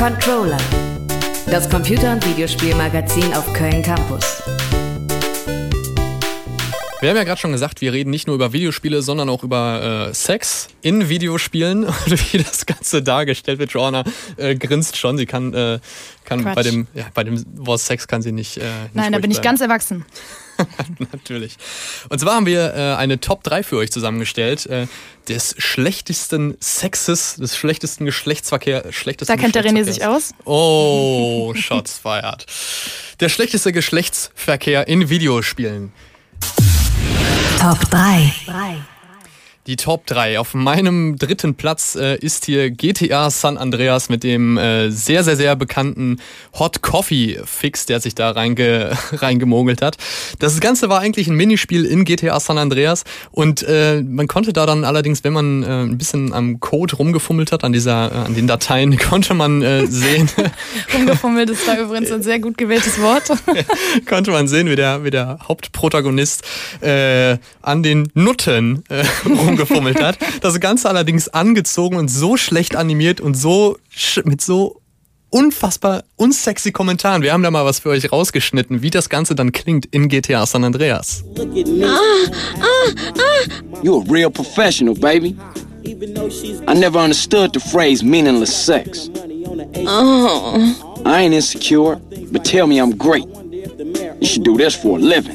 Controller, das Computer- und Videospielmagazin auf Köln Campus. Wir haben ja gerade schon gesagt, wir reden nicht nur über Videospiele, sondern auch über Sex in Videospielen und wie das Ganze dargestellt wird. Joanna grinst schon, sie kann bei dem Wort Sex kann sie nicht Nein, da bin ich ganz erwachsen. Natürlich. Und zwar haben wir eine Top 3 für euch zusammengestellt. Des schlechtesten Sexes, des schlechtesten Geschlechtsverkehr. Da kennt der René sich aus. Oh, Shots fired. Der schlechteste Geschlechtsverkehr in Videospielen. Top 3. Die Top 3. Auf meinem dritten Platz ist hier GTA San Andreas mit dem sehr, sehr, sehr bekannten Hot Coffee Fix, der sich da reingemogelt hat. Das Ganze war eigentlich ein Minispiel in GTA San Andreas und man konnte da dann allerdings, wenn man ein bisschen am Code rumgefummelt hat, an den Dateien, konnte man sehen. Rumgefummelt ist da übrigens ein sehr gut gewähltes Wort. Konnte man sehen, wie der Hauptprotagonist an den Nutten rumgefummelt hat. Das Ganze allerdings angezogen und so schlecht animiert und mit so unfassbar unsexy Kommentaren. Wir haben da mal was für euch rausgeschnitten, wie das Ganze dann klingt in GTA San Andreas. You a real professional, baby. I never understood the phrase meaningless sex. I ain't insecure, but tell me I'm great. You should do this for a living.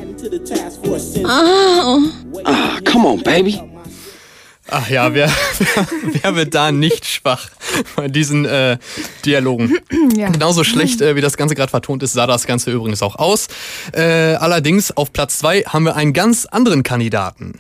Come on, baby. Ach ja, wer wird da nicht schwach bei diesen Dialogen? Ja. Genauso schlecht, wie das Ganze gerade vertont ist, sah das Ganze übrigens auch aus. Allerdings auf Platz 2 haben wir einen ganz anderen Kandidaten.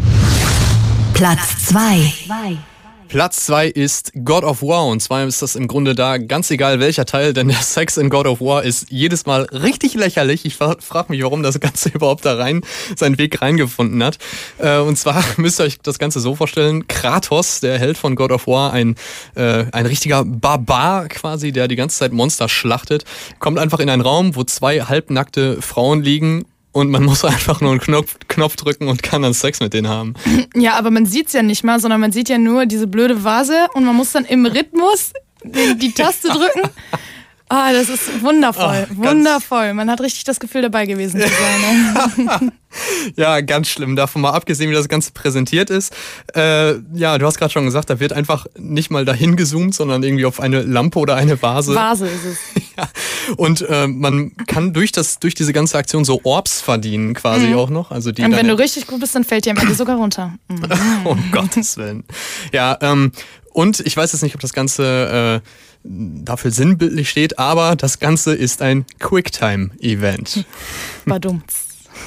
Platz 2. Platz 2 ist God of War und zwar ist das im Grunde da ganz egal welcher Teil, denn der Sex in God of War ist jedes Mal richtig lächerlich. Ich frage mich, warum das Ganze überhaupt da seinen Weg reingefunden hat. Und zwar müsst ihr euch das Ganze so vorstellen, Kratos, der Held von God of War, ein richtiger Barbar quasi, der die ganze Zeit Monster schlachtet, kommt einfach in einen Raum, wo 2 halbnackte Frauen liegen. Und man muss einfach nur einen Knopf drücken und kann dann Sex mit denen haben. Ja, aber man sieht's ja nicht mal, sondern man sieht ja nur diese blöde Vase und man muss dann im Rhythmus die Taste drücken. Ah, das ist wundervoll, wundervoll. Man hat richtig das Gefühl, dabei gewesen zu sein. Ne? Ja, ganz schlimm. Davon mal abgesehen, wie das Ganze präsentiert ist. Ja, du hast gerade schon gesagt, da wird einfach nicht mal dahin gezoomt, sondern irgendwie auf eine Lampe oder eine Vase. Vase ist es. Ja. Und man kann durch diese ganze Aktion so Orbs verdienen quasi auch noch. Also die und wenn du richtig gut bist, dann fällt dir am Ende sogar runter. Um Gottes Willen. Ja, und ich weiß jetzt nicht, ob das Ganze dafür sinnbildlich steht, aber das Ganze ist ein Quicktime-Event. Badumts.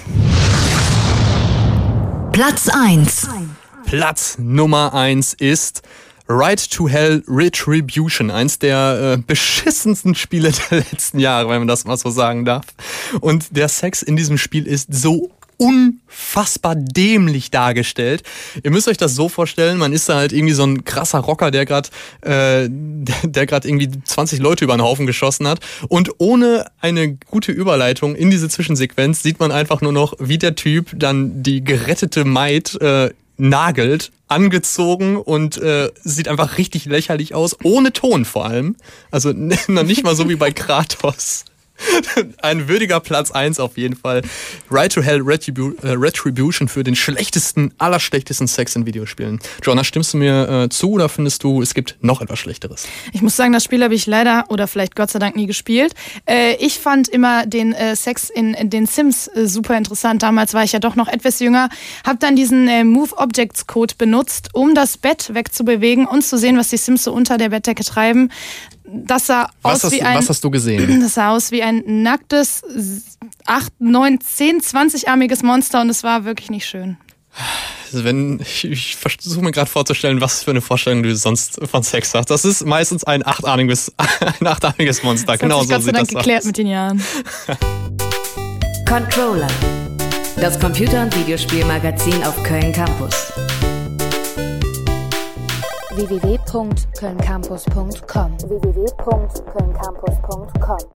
Platz 1. Platz Nummer 1 ist Right to Hell Retribution, eins der beschissensten Spiele der letzten Jahre, wenn man das mal so sagen darf. Und der Sex in diesem Spiel ist so unfassbar dämlich dargestellt. Ihr müsst euch das so vorstellen, man ist da halt irgendwie so ein krasser Rocker, der gerade irgendwie 20 Leute über den Haufen geschossen hat und ohne eine gute Überleitung in diese Zwischensequenz sieht man einfach nur noch, wie der Typ dann die gerettete Maid nagelt, angezogen und sieht einfach richtig lächerlich aus, ohne Ton vor allem. Also noch nicht mal so wie bei Kratos. Ein würdiger Platz 1 auf jeden Fall. Right to Hell Retribution für den allerschlechtesten Sex in Videospielen. Joanna, stimmst du mir zu oder findest du, es gibt noch etwas Schlechteres? Ich muss sagen, das Spiel habe ich leider oder vielleicht Gott sei Dank nie gespielt. Ich fand immer den Sex in den Sims super interessant. Damals war ich ja doch noch etwas jünger. Habe dann diesen Move Objects Code benutzt, um das Bett wegzubewegen und zu sehen, was die Sims so unter der Bettdecke treiben. Das sah aus wie was hast du gesehen? Das sah aus wie ein nacktes 8, 9, 10, 20-armiges Monster und es war wirklich nicht schön. Also ich versuche mir gerade vorzustellen, was für eine Vorstellung du sonst von Sex hast. Das ist meistens ein achtarmiges Monster. Das genau hat sich so Gott sei sieht Dank das geklärt aus. mit den Jahren. Controller, das Computer- und Videospielmagazin auf Köln Campus. www.kölncampus.com